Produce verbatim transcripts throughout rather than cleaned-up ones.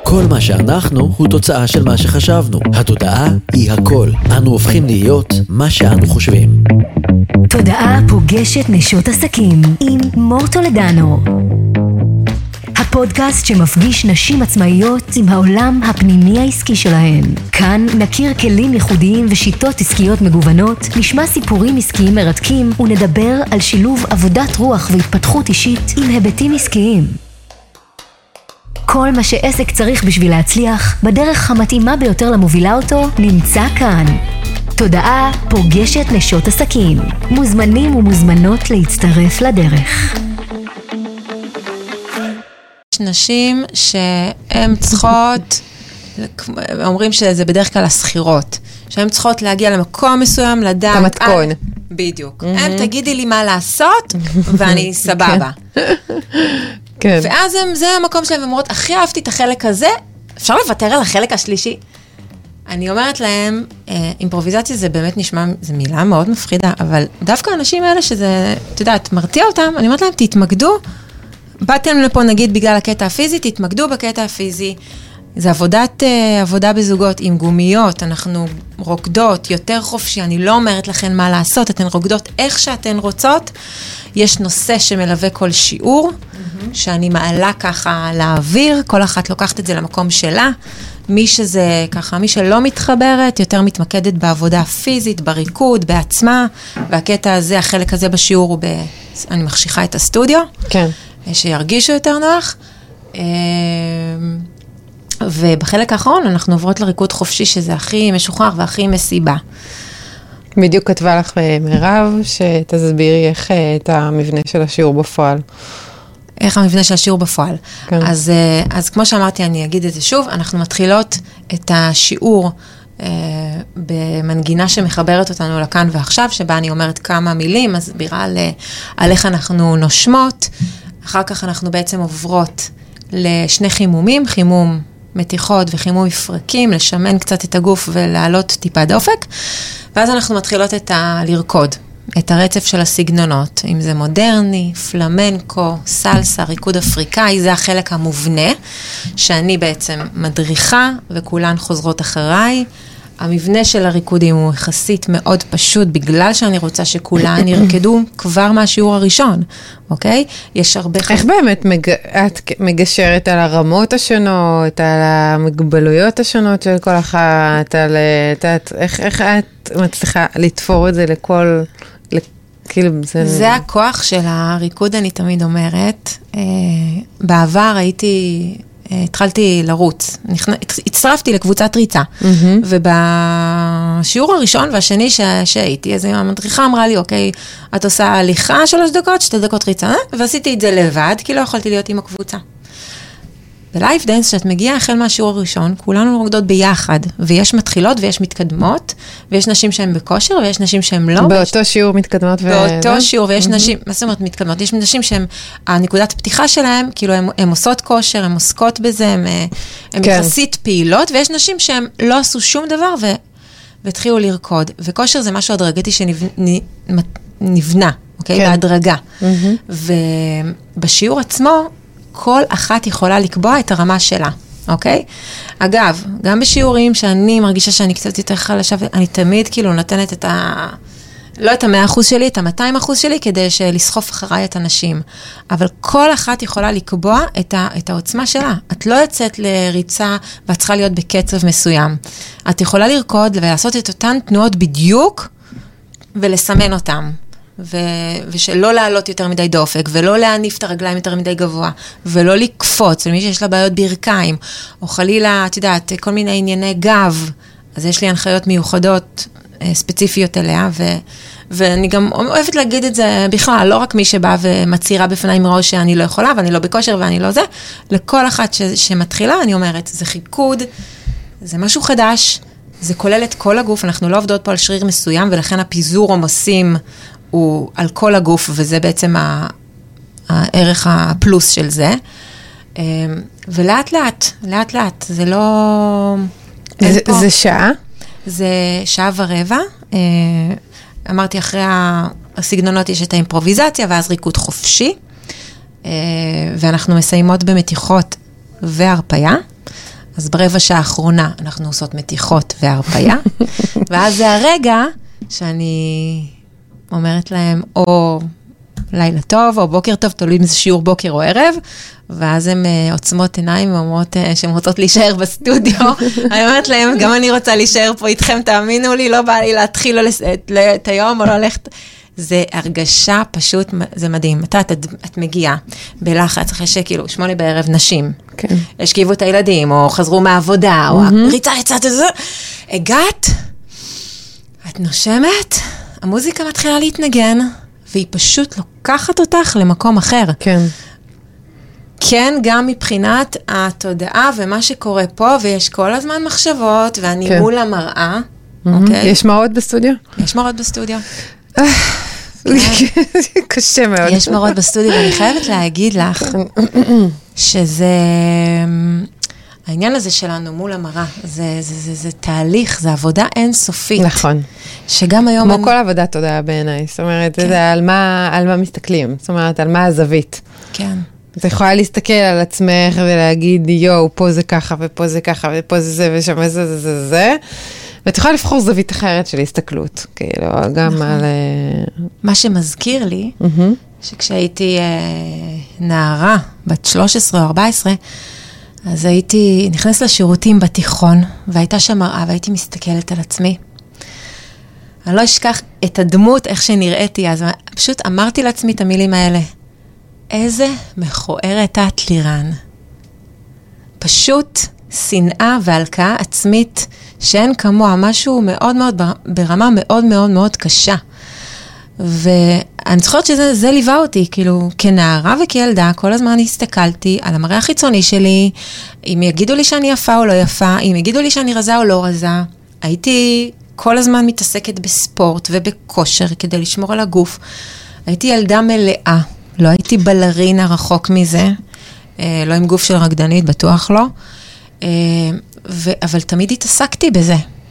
כל מה שאנחנו הוא תוצאה של מה שחשבנו. התודעה היא הכל. אנו הופכים להיות מה שאנו חושבים. תודעה פוגשת נשות עסקים עם מור טולדנו. הפודקאסט שמפגיש נשים עצמאיות עם העולם הפנימי העסקי שלהן. כאן נכיר כלים ייחודיים ושיטות עסקיות מגוונות, נשמע סיפורים עסקיים מרתקים ונדבר על שילוב עבודת רוח והתפתחות אישית עם היבטים עסקיים. כל מה שעסק צריך בשביל להצליח, בדרך המתאימה ביותר למובילה אותו, נמצא כאן. תודעה פוגשת נשות עסקים. מוזמנים ומוזמנות להצטרף לדרך. יש נשים שהן צריכות, אומרים שזה בדרך כלל הסחירות, שהן צריכות להגיע למקום מסוים, לדעת... המתכון. בדיוק. הם תגידי לי מה לעשות, ואני סבבה. כן. ואז הם, זה המקום שלהם, ואומרות, הכי אהבתי את החלק הזה, אפשר לוותר על החלק השלישי? אני אומרת להם, אה, אימפרוביזציה זה באמת נשמע, זו מילה מאוד מפחידה, אבל דווקא האנשים האלה שזה, אתה יודעת, מרתיע אותם, אני אומרת להם, תתמקדו, באתם לפה נגיד בגלל הקטע הפיזי, תתמקדו בקטע הפיזי, זה עבודת, אה, עבודה בזוגות עם גומיות, אנחנו רוקדות יותר חופשי, אני לא אומרת לכן מה לעשות, אתן רוקדות איך שאתן רוצות, יש נושא שמלווה כל שיעור, mm-hmm. שאני מעלה ככה לאוויר, כל אחת לוקחת את זה למקום שלה, מי שזה ככה, מי שלא מתחברת, יותר מתמקדת בעבודה פיזית, בריקוד, בעצמה, והקטע הזה, החלק הזה בשיעור הוא ב... אני מחשיכה את הסטודיו, כן. שירגישו יותר נוח, ובחלק האחרון אנחנו עוברות לריקוד חופשי, שזה הכי משוחרר והכי מסיבה. בדיוק כתבה לך מירב, שתסבירי איך את המבנה של השיעור בפועל. איך המבנה של השיעור בפועל. כן. אז, אז כמו שאמרתי, אני אגיד את זה שוב, אנחנו מתחילות את השיעור אה, במנגינה שמחברת אותנו לכאן ועכשיו, שבה אני אומרת כמה מילים, מסבירה על, על איך אנחנו נושמות, אחר כך אנחנו בעצם עוברות לשני חימומים, חימום מתיחות וחימום מפרקים, לשמן קצת את הגוף ולהעלות טיפה דופק, ואז אנחנו מתחילות את ה... לרקוד, את הרצף של הסגנונות, אם זה מודרני, פלמנקו, סלסה, ריקוד אפריקאי, זה החלק המובנה, שאני בעצם מדריכה, וכולן חוזרות אחריי. המבנה של הריקודים הוא יחסית מאוד פשוט, בגלל שאני רוצה שכולן ירקדו כבר מהשיעור הראשון, אוקיי? יש הרבה... איך באמת מג... את מגשרת על הרמות השונות, על המגבלויות השונות של כל אחת, על... את... איך, איך את מצליחה לתפור את זה לכל... כאילו זה... זה הכוח של הריקוד, אני תמיד אומרת. בעבר הייתי... התחלתי לרוץ, הצטרפתי לקבוצת ריצה, ובשיעור הראשון והשני שהייתי, אז המדריכה אמרה לי, אוקיי, את עושה הליכה שלוש דקות, שתי דקות ריצה, ועשיתי את זה לבד, כי לא יכולתי להיות עם הקבוצה. בלייב דנס, שאת מגיעה החל מהשיעור הראשון, כולנו רוקדות ביחד, ויש מתחילות ויש מתקדמות, ויש נשים שהן בכושר, ויש נשים שהן לא. באותו שיעור מתקדמות. באותו שיעור, ויש נשים, מה זאת אומרת מתקדמות? יש נשים שהן, הנקודת פתיחה שלהן, כאילו הן עושות כושר, הן עוסקות בזה, הן יחסית פעילות, ויש נשים שהן לא עשו שום דבר, והתחילו לרקוד. וכושר זה משהו הדרגתי שנבנה, אוקיי? בהדרגה. ובשיעור עצמו, כל אחת יכולה לקבוע את הרמה שלה, אוקיי? אגב, גם בשיעורים שאני מרגישה שאני קצת יותר חלשה, אני תמיד כאילו נותנת את ה... לא את המאה אחוז שלי, את המאתיים אחוז שלי, כדי לסחוף אחריי את הנשים. אבל כל אחת יכולה לקבוע את, ה... את העוצמה שלה. את לא יוצאת לריצה, ואת צריכה להיות בקצב מסוים. את יכולה לרקוד ולעשות את אותן תנועות בדיוק, ולסמן אותן. ו... ושלא לעלות יותר מדי דופק, ולא להניף את הרגליים יותר מדי גבוה, ולא לקפוץ, למי שיש לה בעיות ברכיים, או חלילה, את יודעת, כל מיני ענייני גב, אז יש לי הנחיות מיוחדות ספציפיות אליה, ו... ואני גם אוהבת להגיד את זה בכלל, לא רק מי שבא ומצהירה בפניי מראש שאני לא יכולה, ואני לא בכושר ואני לא זה, לכל אחת ש... שמתחילה, אני אומרת, זה חיכוד, זה משהו חדש, זה כולל את כל הגוף, אנחנו לא עובדות פה על שריר מסוים, ולכן הפיזור עומסים הוא על כל הגוף, וזה בעצם הערך הפלוס של זה. ולאט לאט, לאט לאט, זה לא... זה, זה שעה? זה שעה ורבע. אמרתי, אחרי הסגנונות יש את האימפרוביזציה, ואז ריקוד חופשי, ואנחנו מסיימות במתיחות והרפיה, אז ברבע שעה האחרונה אנחנו עושות מתיחות והרפיה, ואז זה הרגע שאני אומרת להם, או לילה טוב, או בוקר טוב, תלוי אם זה שיעור בוקר או ערב, ואז הן עוצמות עיניים, ואומרות שהן רוצות להישאר בסטודיו. אני אומרת להם, גם אני רוצה להישאר פה איתכם, תאמינו לי, לא בא לי להתחיל את היום, או לא ללכת. זה הרגשה פשוט, זה מדהים. אתה, את, את מגיעה בלחץ, אחרי שכאילו, שמונה בערב נשים. כן. השכיבו את הילדים, או חזרו מהעבודה, או ריצה, ריצה, זה. הגעת, את נושמת, המוזיקה מתחילה להתנגן, והיא פשוט לוקחת אותך למקום אחר. כן. כן, גם מבחינת התודעה ומה שקורה פה, ויש כל הזמן מחשבות, ואני כן. מול המראה. Mm-hmm. אוקיי? יש מראות בסטודיו? יש מראות בסטודיו. קשה מאוד. יש מראות בסטודיו, ואני חייבת להגיד לך, שזה... העניין הזה שלנו מול המראה, זה, זה, זה, זה תהליך, זה עבודה אינסופית. נכון. שגם היום... כמו אני... כל עבודה תודעה בעיניי, זאת אומרת, כן. זה על מה, על מה מסתכלים, זאת אומרת, על מה הזווית. כן. את יכולה להסתכל על עצמך ולהגיד, יו, פה זה ככה, ופה זה ככה, ופה זה זה, ושם זה זה זה זה, ואת יכולה לבחור זווית אחרת של הסתכלות, כאילו, גם נכון. על... מה שמזכיר לי, mm-hmm. שכשהייתי אה, נערה, בת שלוש עשרה או ארבע עשרה, אז הייתי נכנסת לשירותים בתיכון, והייתה שם מראה, והייתי מסתכלת על עצמי. אני לא אשכח את הדמות, איך שנראיתי, אז פשוט אמרתי לעצמי את המילים האלה, איזה מכוערת את לירן. פשוט שנאה והלקאה עצמית, שאין כמוה, משהו מאוד מאוד, ברמה מאוד מאוד מאוד קשה. ואני זוכרת שזה זה ליווה אותי, כאילו, כנערה וכילדה, כל הזמן הסתכלתי על המראה החיצוני שלי, אם יגידו לי שאני יפה או לא יפה, אם יגידו לי שאני רזה או לא רזה, הייתי כל הזמן מתעסקת בספורט ובכושר כדי לשמור על הגוף. הייתי ילדה מלאה, לא הייתי בלרינה רחוק מזה, לא עם גוף של רקדנית, בטוח לא, אבל תמיד התעסקתי בזה.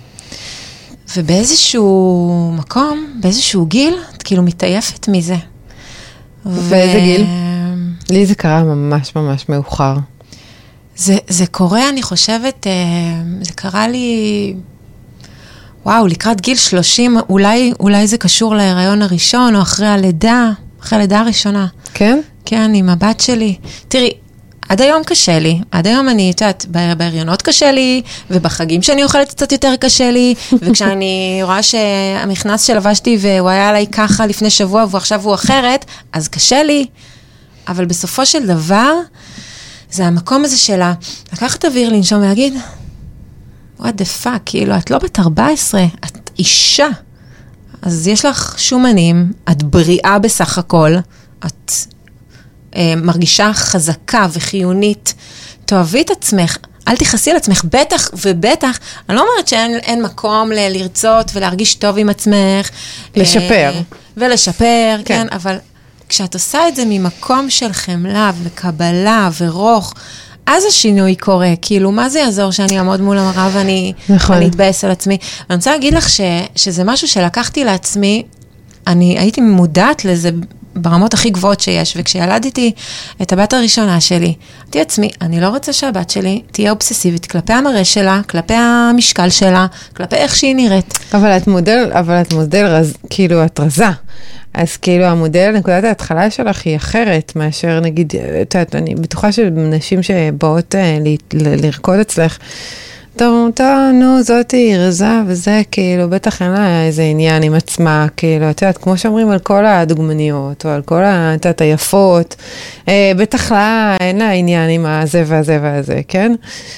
ובאיזשהו מקום, באיזשהו גיל, את כאילו מתעייפת מזה. באיזה גיל? לי זה קרה ממש ממש מאוחר. זה, זה קורה, אני חושבת, זה קרה לי, וואו, לקראת גיל שלושים, אולי, אולי זה קשור להיריון הראשון, או אחרי הלידה, אחרי הלידה הראשונה. כן? כן, עם הבת שלי. תראי, עד היום קשה לי, עד היום אני, יודעת, בהריונות קשה לי, ובחגים שאני אוכלת קצת יותר קשה לי, וכשאני רואה שהמכנס שלבשתי והוא היה עליי ככה לפני שבוע, ועכשיו הוא אחרת, אז קשה לי. אבל בסופו של דבר, זה המקום הזה שלה, לקחת אוויר לנשום ולהגיד, what the fuck, כאילו, את לא בת ארבע עשרה, את אישה. אז יש לך שומנים, את בריאה בסך הכל, את... מרגישה חזקה וחיונית, תאהבי את עצמך, אל תכעסי על עצמך, בטח ובטח, אני לא אומרת שאין אין מקום ל- לרצות ולהרגיש טוב עם עצמך. לשפר. אה, ולשפר, כן. כן, אבל כשאת עושה את זה ממקום של חמלה וקבלה ורוך, אז השינוי קורה, כאילו, מה זה יעזור שאני אעמוד מול המראה ואני נכון. אני אתבאס על עצמי? אני רוצה להגיד לך ש, שזה משהו שלקחתי לעצמי, אני הייתי מודעת לזה, ברמות הכי גבוהות שיש, וכשילדתי את הבת הראשונה שלי, אמרתי עצמי, אני לא רוצה שהבת שלי תהיה אובססיבית כלפי המראה שלה, כלפי המשקל שלה, כלפי איך שהיא נראית. אבל את מודל, אבל את מודל רז, כאילו את רזה. אז כאילו המודל, נקודת ההתחלה שלך היא אחרת מאשר נגיד, תעת, אני בטוחה שנשים שבאות ל, ל, לרקוד אצלך, טוב, טוב, נו, זאת היא רזה, וזה כאילו, בטח אין לה איזה עניין עם עצמה, כאילו, את יודעת, כמו שאומרים על כל הדוגמניות, או על כל התת היפות, אה, בטח לה, אין לה עניין עם הזה והזה והזה, כן?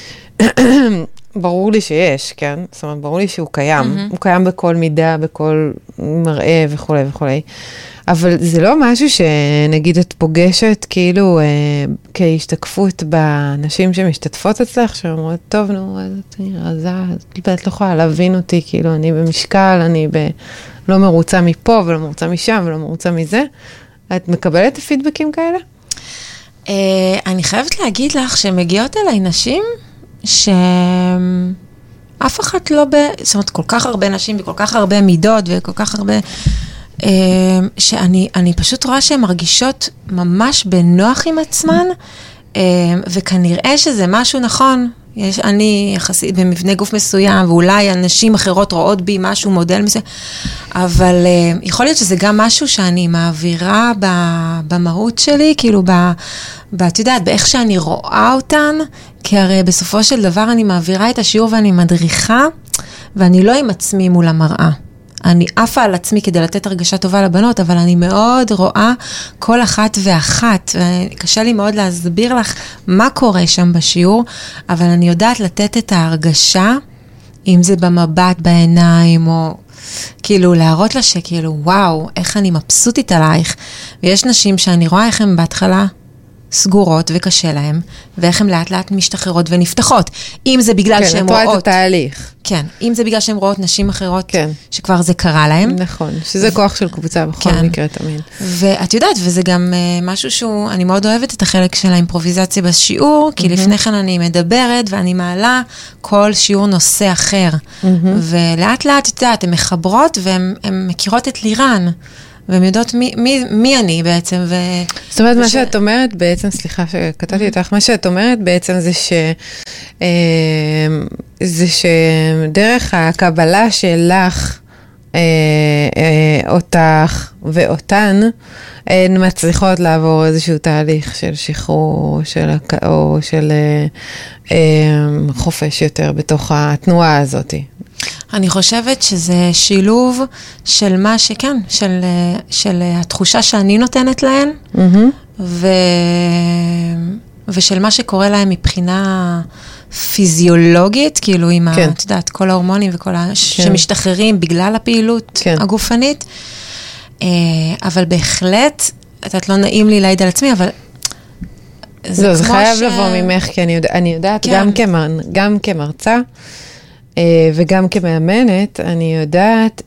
ברור לי שיש, כן? זאת אומרת, ברור לי שהוא קיים, mm-hmm. הוא קיים בכל מידה, בכל מראה וכו' וכו'. אבל זה לא משהו שנגיד את פוגשת כאילו אה, כהשתקפות באנשים שמשתתפות אצלך, שאומרות, טוב, נו, אני רזה, את לא יכולה להבין אותי, כאילו, אני במשקל, אני ב... לא מרוצה מפה ולא מרוצה משם ולא מרוצה מזה. את מקבלת פידבקים כאלה? אה, אני חייבת להגיד לך שמגיעות אליי נשים שאף אחת לא ב... זאת אומרת, כל כך הרבה נשים וכל כך הרבה מידות וכל כך הרבה... שאני אני פשוט רואה שהן מרגישות ממש בנוח עם עצמן, וכנראה שזה משהו נכון, יש, אני יחסית במבנה גוף מסוים, ואולי אנשים אחרות רואות בי משהו, מודל מסוים, אבל uh, יכול להיות שזה גם משהו שאני מעבירה ב, במהות שלי, כאילו ב, ב, את יודעת, באיך שאני רואה אותן, כי הרי בסופו של דבר אני מעבירה את השיעור ואני מדריכה, ואני לא עם עצמי מול המראה. אני עפה על עצמי כדי לתת הרגשה טובה לבנות, אבל אני מאוד רואה כל אחת ואחת, וקשה לי מאוד להסביר לך מה קורה שם בשיעור, אבל אני יודעת לתת את ההרגשה, אם זה במבט בעיניים, או כאילו להראות לה שכאילו, וואו, איך אני מבסוטית עלייך, ויש נשים שאני רואה איך הן בהתחלה סגורות וקשה להן, ואיך הן לאט לאט משתחררות ונפתחות. אם זה בגלל כן, שהן רואות... כן, את רואה רואות... את התהליך. כן, אם זה בגלל שהן רואות נשים אחרות, כן. שכבר זה קרה להן. נכון, שזה כוח של קבוצה בכל כן. מקרה תמיד. ואת יודעת, וזה גם uh, משהו שהוא, אני מאוד אוהבת את החלק של האימפרוביזציה בשיעור, כי mm-hmm. לפני כן אני מדברת ואני מעלה כל שיעור נושא אחר. Mm-hmm. ולאט לאט, את יודעת, הן מחברות והן מכירות את לירן. והן יודעות מי, מי, מי אני בעצם. ו... זאת אומרת, וש... מה שאת אומרת בעצם, סליחה שקטעתי אותך, מה שאת אומרת בעצם זה ש... זה שדרך הקבלה שלך, אותך ואותן, הן מצליחות לעבור איזשהו תהליך של שחרור, של, או של חופש יותר בתוך התנועה הזאת. אני חושבת שזה שילוב של מה שכן, של, של התחושה שאני נותנת להן, mm-hmm. ו, ושל מה שקורה להן מבחינה פיזיולוגית, כאילו עם כן. ה, את יודעת, כל ההורמונים וכל ה... כן. שמשתחררים בגלל הפעילות כן. הגופנית. אבל בהחלט, את לא נעים לי להעיד על עצמי, אבל זה, לא, זה חייב ש... לבוא ממך, כי אני, יודע, אני יודעת כן. גם, כמר, גם כמרצה, וגם כמאמנת, אני יודעת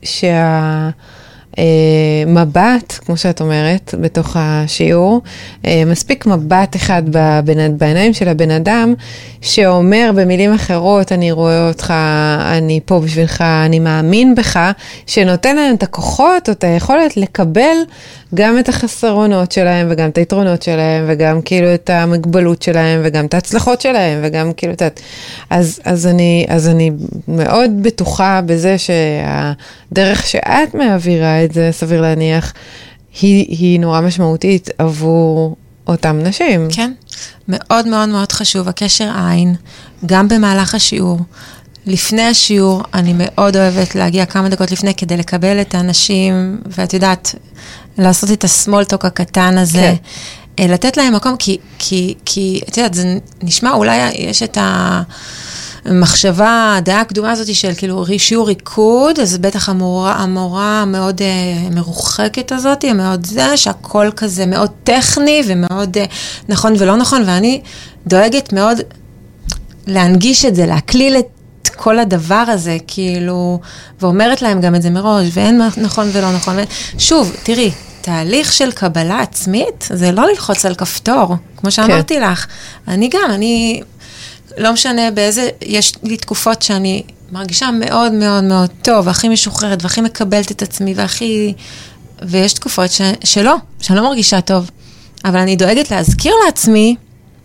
שהמבט, כמו שאת אומרת, בתוך השיעור, מספיק מבט אחד בעיניים של הבן אדם, שאומר במילים אחרות, אני רואה אותך, אני פה בשבילך, אני מאמין בך, שנותן להם את הכוחות או את היכולת לקבל גם את החסרונות שלהם, וגם את היתרונות שלהם, וגם כאילו את המגבלות שלהם, וגם את ההצלחות שלהם, וגם כאילו את... אז, אז, אני, אז אני מאוד בטוחה בזה שהדרך שאת מעבירה את זה, סביר להניח, היא, היא נורא משמעותית עבור אותם נשים. כן, מאוד מאוד מאוד חשוב, הקשר עין, גם במהלך השיעור. לפני השיעור, אני מאוד אוהבת להגיע כמה דקות לפני, כדי לקבל את האנשים, ואת יודעת, לעשות את הסמולטוק הקטן הזה, כן. לתת להם מקום, כי, כי, כי, את יודעת, זה נשמע, אולי יש את המחשבה, הדעה הקדומה הזאת של כאילו שיעור ריקוד, אז בטח המורה, המורה מאוד uh, מרוחקת הזאת, מאוד זה, שהכל כזה מאוד טכני, ומאוד uh, נכון ולא נכון, ואני דואגת מאוד להנגיש את זה, להקליל את כל הדבר הזה, כאילו, ואומרת להם גם את זה מראש, ואין נכון ולא נכון. שוב, תראי, תהליך של קבלה עצמית, זה לא ללחוץ על כפתור, כמו שאמרתי כן. לך. אני גם, אני, לא משנה באיזה, יש לי תקופות שאני מרגישה מאוד מאוד מאוד טוב, והכי משוחררת, והכי מקבלת את עצמי, והכי, ויש תקופות ש, שלא, שאני לא מרגישה טוב. אבל אני דואגת להזכיר לעצמי,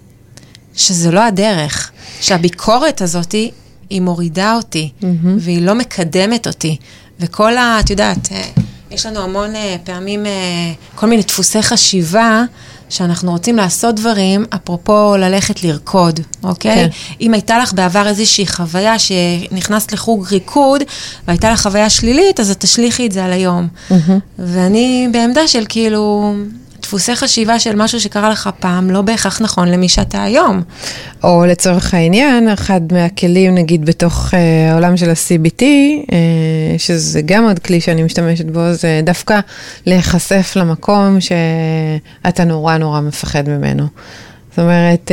שזה לא הדרך, שהביקורת הזאת היא, היא מורידה אותי, mm-hmm. והיא לא מקדמת אותי. וכל ה... את יודעת, יש לנו המון פעמים, כל מיני דפוסי חשיבה, שאנחנו רוצים לעשות דברים, אפרופו ללכת לרקוד, אוקיי? כן. אם הייתה לך בעבר איזושהי חוויה שנכנסת לחוג ריקוד, והייתה לך חוויה שלילית, אז את תשליחי את זה על היום. Mm-hmm. ואני בעמדה של כאילו... דפוסי חשיבה של משהו שקרה לך פעם, לא בהכרח נכון למי שאתה היום. או לצורך העניין, אחד מהכלים, נגיד, בתוך אה, העולם של ה-סי בי טי, אה, שזה גם עוד כלי שאני משתמשת בו, זה דווקא להיחשף למקום שאתה נורא נורא מפחד ממנו. זאת אומרת,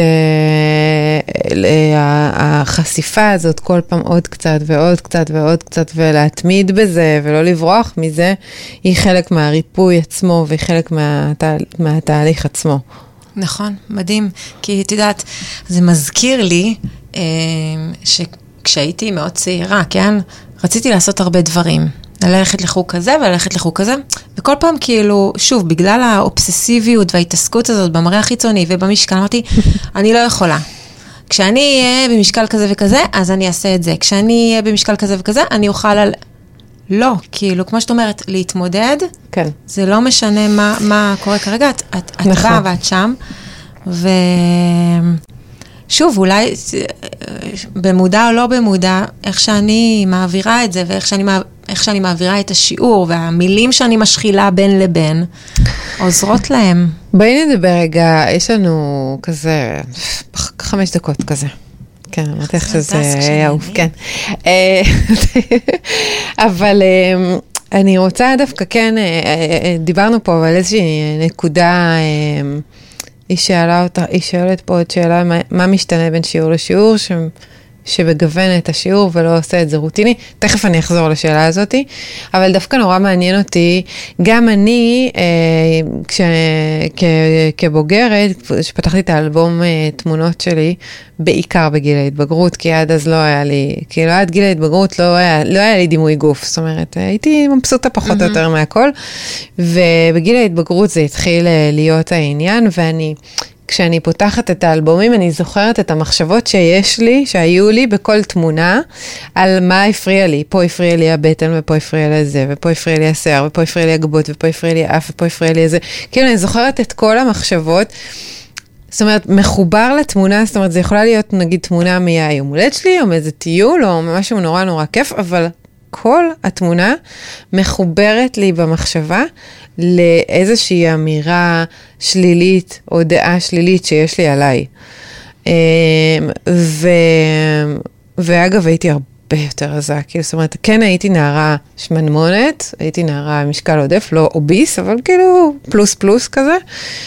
החשיפה הזאת כל פעם עוד קצת ועוד קצת ועוד קצת, ולהתמיד בזה ולא לברוח מזה, היא חלק מהריפוי עצמו והיא חלק מהתה, מהתהליך עצמו. נכון, מדהים. כי את יודעת, זה מזכיר לי שכשהייתי מאוד צעירה, כן? רציתי לעשות הרבה דברים. ללכת לחוג כזה וללכת לחוג כזה, וכל פעם כאילו, שוב, בגלל האובססיביות וההתעסקות הזאת במראה החיצוני ובמשקל, אמרתי, אני לא יכולה. כשאני אהיה במשקל כזה וכזה, אז אני אעשה את זה. כשאני אהיה במשקל כזה וכזה, אני אוכל על... לא, כאילו, כמו שאת אומרת, להתמודד, כן. זה לא משנה מה, מה קורה כרגע, את, את, את נכון. באה ואת שם, ושוב, אולי במודע או לא במודע, איך שאני מעבירה את זה, ואיך שאני, איך שאני מעבירה את השיעור, והמילים שאני משחילה בין לבין, עוזרות להם. בואי נדבר רגע, יש לנו כזה, חמש דקות כזה. כן, אמרתי לך שזה יעוף, כן. אבל אני רוצה דווקא, כן, דיברנו פה על איזושהי נקודה, היא שאלה אותה, היא שואלת פה עוד שאלה, מה משתנה בין שיעור לשיעור, שבגוון את השיעור ולא עושה את זה רוטיני. תכף אני אחזור לשאלה הזאת, אבל דווקא נורא מעניין אותי, גם אני, אה, כש, כ, כבוגרת, שפתחתי את האלבום אה, תמונות שלי, בעיקר בגיל ההתבגרות, כי עד אז לא היה לי, כאילו עד גיל ההתבגרות לא היה, לא היה לי דימוי גוף, זאת אומרת, הייתי מבסוטה פחות או יותר מהכל, ובגיל ההתבגרות זה התחיל להיות העניין, ואני... כשאני פותחת את האלבומים, אני זוכרת את המחשבות שיש לי, שהיו לי בכל תמונה, על מה הפריע לי. פה הפריע לי הבטן, ופה הפריע לי זה, ופה הפריע לי השיער, ופה הפריע לי הגבות, ופה הפריע לי האף, ופה הפריע לי זה. כאילו, אני זוכרת את כל המחשבות, זאת אומרת, מחובר לתמונה, זאת אומרת, זה יכולה להיות, נגיד, תמונה מהיום הולדת שלי, או מאיזה טיול, או משהו נורא נורא כיף, אבל כל התמונה מחוברת לי במחשבה, לאיזושהי אמירה שלילית או דעה שלילית שיש לי עליי. ו... ואגב, הייתי הרבה יותר רזה, כאילו, זאת אומרת, כן הייתי נערה שמנמונת, הייתי נערה משקל עודף, לא אוביס, אבל כאילו פלוס פלוס כזה.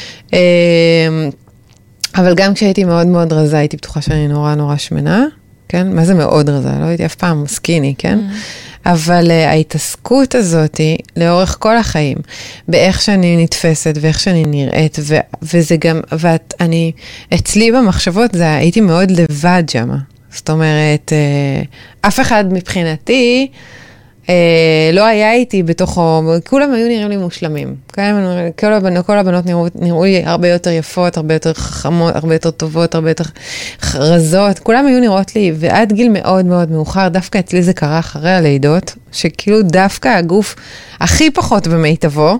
אבל גם כשהייתי מאוד מאוד רזה, הייתי בטוחה שאני נורא נורא שמנה, כן? מה זה מאוד רזה? לא הייתי אף פעם סקיני, כן? אבל uh, ההתעסקות הזאת היא לאורך כל החיים, באיך שאני נתפסת ואיך שאני נראית, ו- וזה גם, ואני, אצלי במחשבות, זה, הייתי מאוד לבד שמה. זאת אומרת, uh, אף אחד מבחינתי, uh, לא היה איתי בתוכו, כולם היו נראים לי מושלמים. כן? כל הבנות, כל הבנות נראו, נראו לי הרבה יותר יפות, הרבה יותר חכמות, הרבה יותר טובות, הרבה יותר רזות. כולם היו נראות לי, ועד גיל מאוד מאוד מאוחר, דווקא אצלי זה קרה אחרי הלידות, שכאילו דווקא הגוף הכי פחות במיטבו,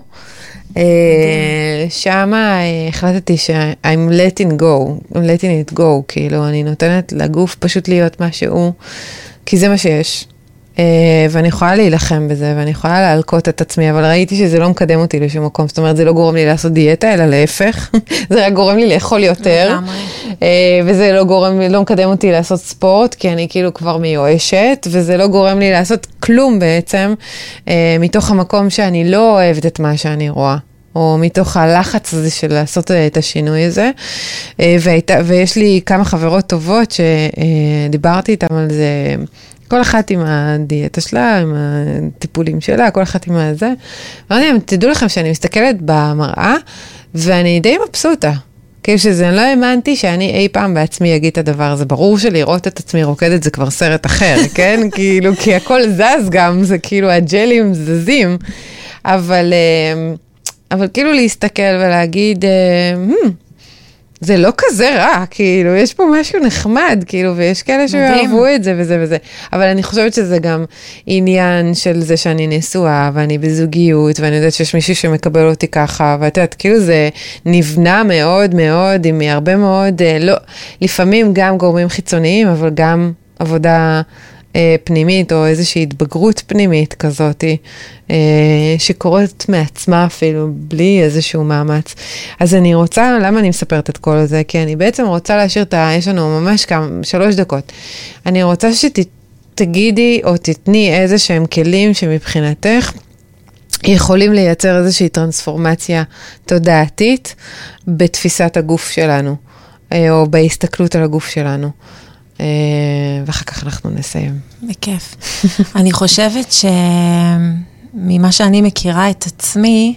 שמה החלטתי ש-I'm letting go, I'm letting it go, כאילו אני נותנת לגוף פשוט להיות מה שהוא, כי זה מה שיש. ואני יכולה להילחם בזה, ואני יכולה להלקות את עצמי, אבל ראיתי שזה לא מקדם אותי לשום מקום, זאת אומרת, זה לא גורם לי לעשות דיאטה, אלא להפך, זה רק גורם לי לאכול יותר, וזה לא גורם, לא מקדם אותי לעשות ספורט, כי אני כאילו כבר מיואשת, וזה לא גורם לי לעשות כלום בעצם, מתוך המקום שאני לא אוהבת את מה שאני רואה. או מתוך הלחץ הזה של לעשות את השינוי הזה, ויש לי כמה חברות טובות שדיברתי איתן על זה, כל אחת עם הדיאטה שלה, עם הטיפולים שלה, כל אחת עם הזה. ואני, תדעו לכם שאני מסתכלת במראה, ואני די מבסוטה. כאילו שזה, אני לא האמנתי שאני אי פעם בעצמי אגיד את הדבר הזה. ברור שלראות את עצמי רוקדת זה כבר סרט אחר, כן? כאילו, כי הכל זז גם, זה כאילו הג'לים זזים. אבל, אבל כאילו להסתכל ולהגיד, hmm, זה לא כזה רע, כאילו, יש פה משהו נחמד, כאילו, ויש כאלה שאוהבו את זה וזה וזה. אבל אני חושבת שזה גם עניין של זה שאני נשואה, ואני בזוגיות, ואני יודעת שיש מישהו שמקבל אותי ככה, ואת יודעת, כאילו זה נבנה מאוד מאוד, עם הרבה מאוד, לא, לפעמים גם גורמים חיצוניים, אבל גם עבודה פנימית, או איזושהי התבגרות פנימית כזאת, שקורית מעצמה אפילו, בלי איזשהו מאמץ. אז אני רוצה, למה אני מספרת את כל זה? כי אני בעצם רוצה להשאיר את ה... יש לנו ממש כמה, שלוש דקות. אני רוצה שתגידי, או תתני איזה שהם כלים שמבחינתך, יכולים לייצר איזושהי טרנספורמציה תודעתית, בתפיסת הגוף שלנו, או בהסתכלות על הגוף שלנו. ואחר כך אנחנו נסיים. בכיף. אני חושבת שממה שאני מכירה את עצמי,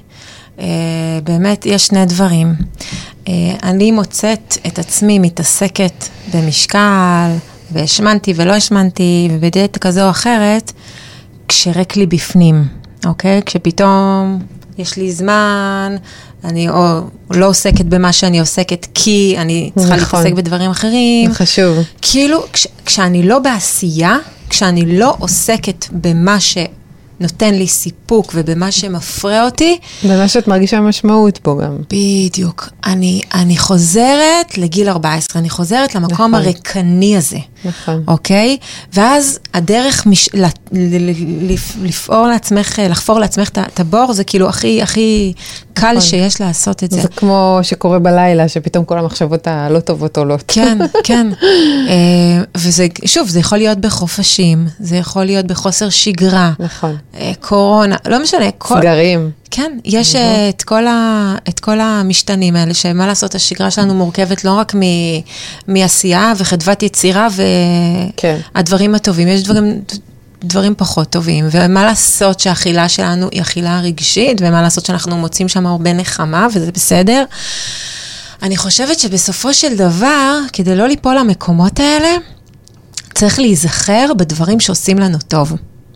באמת יש שני דברים. אני מוצאת את עצמי מתעסקת במשקל, והשמנתי ולא השמנתי, ובדיאטה כזו או אחרת, כשרק לי בפנים, אוקיי? כשפתאום יש לי זמן, אני או לא עוסקת במה שאני עוסקת, כי אני צריכה נכון. להתעסק בדברים אחרים. חשוב. כאילו, כש, כשאני לא בעשייה, כשאני לא עוסקת במה שנותן לי סיפוק ובמה שמפרה אותי, במה שאת מרגישה משמעות פה גם. בדיוק. אני, אני חוזרת לגיל ארבע עשרה, אני חוזרת למקום נכון. הריקני הזה. נכון. אוקיי? ואז הדרך מש, ל, ל, ל, לפעור לעצמך, לחפור לעצמך את הבור, זה כאילו הכי, הכי קל שיש לעשות את זה. זה כמו שקורה בלילה, שפתאום כל המחשבות הלא טובות עולות. כן, כן. וזה, שוב, זה יכול להיות בחופשים, זה יכול להיות בחוסר שגרה. נכון. קורונה, לא משנה. סגרים. כן, יש את כל, ה, את כל המשתנים האלה, שמה לעשות, השגרה שלנו מורכבת לא רק מ, מעשייה וחדוות יצירה והדברים הטובים, יש דברים, דברים פחות טובים, ומה לעשות שהאכילה שלנו היא אכילה רגשית, ומה לעשות שאנחנו מוצאים שם הרבה נחמה, וזה בסדר. אני חושבת שבסופו של דבר, כדי לא ליפול למקומות האלה, צריך להיזכר בדברים שעושים לנו טוב.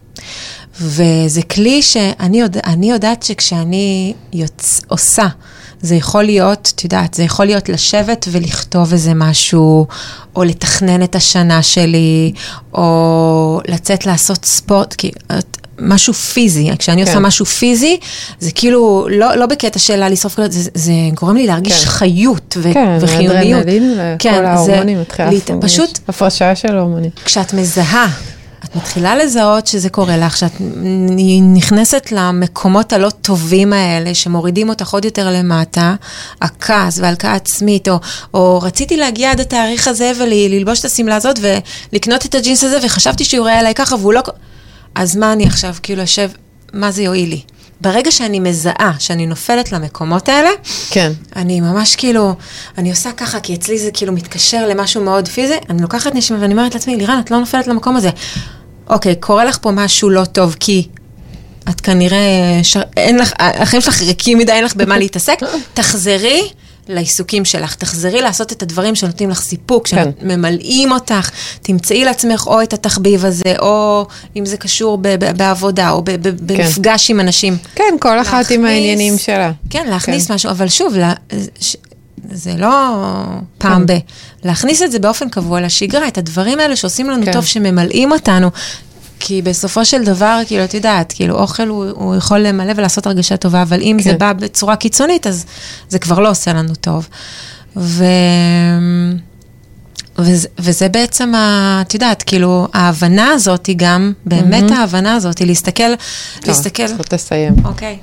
וזה כלי שאני יודע, אני יודעת שכשאני יוצ... עושה, זה יכול להיות, את יודעת, זה יכול להיות לשבת ולכתוב איזה משהו, או לתכנן את השנה שלי, או לצאת לעשות ספורט, כי משהו פיזי, כשאני כן. עושה משהו פיזי, זה כאילו, לא, לא בקטע שלה לשרוף כלות, זה, זה גורם לי להרגיש כן. חיות ו- כן, וחיוניות. אדרנלין וכל כן, ההורמונים, מתחילה להת... פשוט, הפרשה של ההורמונים. כשאת מזהה, את מתחילה לזהות שזה קורה לך, שאת נכנסת למקומות הלא טובים האלה, שמורידים אותך עוד יותר למטה, הכעס והלקאה עצמית, או, או רציתי להגיע עד התאריך הזה, וללבוש את הסמלה הזאת, ולקנות את הג'ינס הזה, וחשבתי שהוא יראה עליי ככה, והוא לא... אז מה אני עכשיו, כאילו, יושב, מה זה יועיל לי? ברגע שאני מזהה, שאני נופלת למקומות האלה, כן. אני ממש כאילו, אני עושה ככה, כי אצלי זה כאילו מתקשר למשהו מאוד פיזי, אני לוקחת נשימה ואני אומרת לעצמי, לירן, את לא נופלת למקום הזה. אוקיי, קורה לך פה משהו לא טוב, כי את כנראה, ש... אין לך, החיים שלך ריקים מדי, אין לך במה להתעסק, תחזרי לעיסוקים שלך, תחזרי לעשות את הדברים שנותנים לך סיפוק, כן. שממלאים אותך, תמצאי לעצמך או את התחביב הזה, או אם זה קשור ב- ב- בעבודה, או ב- ב- במפגש עם אנשים. כן, כל אחת להכניס, עם העניינים שלה. כן, להכניס כן. משהו, אבל שוב, לה, ש... זה לא פעם ב... להכניס את זה באופן קבוע לשגרה, את הדברים האלה שעושים לנו כן. טוב, שממלאים אותנו, כי בסופו של דבר, כאילו, את יודעת, כאילו, אוכל הוא, הוא יכול למלא ולעשות הרגשה טובה, אבל אם כן. זה בא בצורה קיצונית, אז זה כבר לא עושה לנו טוב. ו... וזה, וזה בעצם, את יודעת, כאילו, ההבנה הזאת היא גם, באמת mm-hmm. ההבנה הזאת, היא להסתכל, טוב, להסתכל... צריכות לסיים. אוקיי.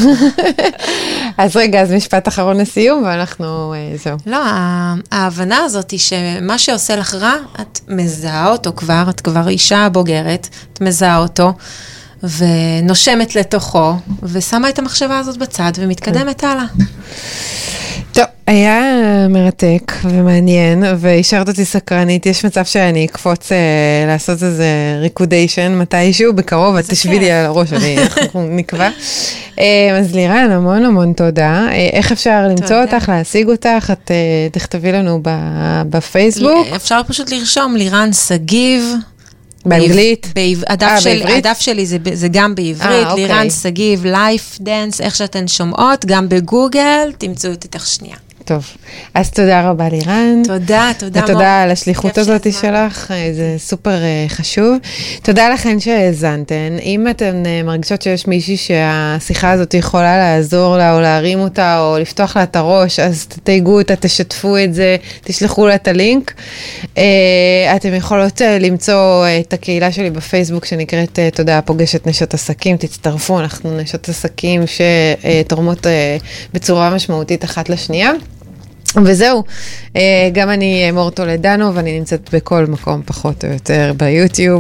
אז רגע, אז משפט אחרון לסיום, ואנחנו, זהו. לא, ההבנה הזאת היא שמה שעושה לך רע, את מזהה אותו כבר, את כבר אישה בוגרת, את מזהה אותו, ונושמת לתוכו, ושמה את המחשבה הזאת בצד, ומתקדמת הלאה. טוב, היה מרתק ומעניין, והשארת אותי סקרנית. יש מצב שאני אקפוץ אה, לעשות איזה ריקודיישן מתישהו, בקרוב, את תשבי לי על הראש, אני, אנחנו נקבע. אה, אז לירן, המון המון תודה. אה, איך אפשר למצוא תודה. אותך, להשיג אותך? את אה, תכתבי לנו ב- בפייסבוק. אפשר פשוט לרשום לירן סגיב. באנגלית? בעב... הדף, 아, של... בעברית? הדף שלי זה, זה גם בעברית, 아, אוקיי. לירן סגיב, לייף דנס, איך שאתן שומעות, גם בגוגל, תמצאו את איתך שנייה. טוב, אז תודה רבה לירן. תודה, תודה. ותודה על השליחות הזאת שהזמן. שלך, זה סופר חשוב. תודה לכן שהאזנתן. אם אתן מרגישות שיש מישהי שהשיחה הזאת יכולה לעזור לה, או להרים אותה, או לפתוח לה את הראש, אז תתייגו אותה, תשתפו את זה, תשלחו לה את הלינק. אתם יכולות למצוא את הקהילה שלי בפייסבוק, שנקראת תודה פוגשת נשות עסקים, תצטרפו, אנחנו נשות עסקים שתורמות בצורה משמעותית אחת לשנייה. וזהו, גם אני מור טולדנו, ואני נמצאת בכל מקום פחות או יותר, ביוטיוב,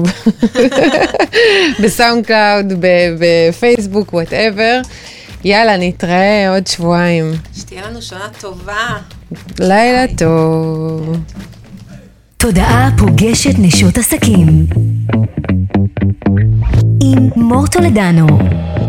בסאונד קלאוד, בפייסבוק, whatever. יאללה, נתראה עוד שבועיים. שתהיה לנו שנה טובה. לילה טוב. תודעה פוגשת נשות עסקים עם מור טולדנו.